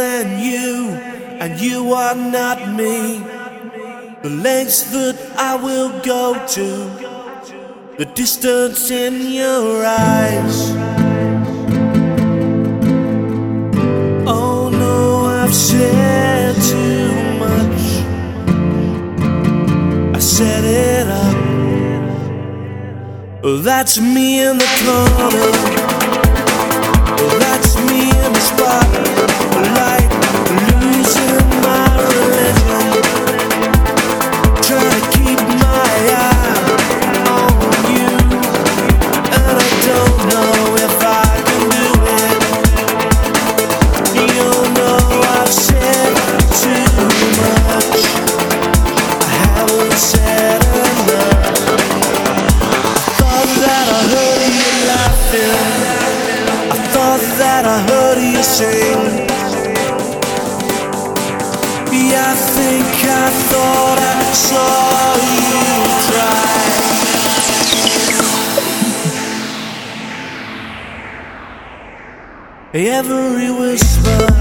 than you, and you are not me. The lengths that I will go to, the distance in your eyes. Oh no, I've said too much. I set it up. That's me in the corner. That's me in the spotlight, losing my religion, trying to keep my eye on you, and I don't know if I can do it. You know I've said too much. I haven't said enough. Thought that I heard you laughing, that I heard you sing. Yeah, I think I thought I saw you try. Every whisper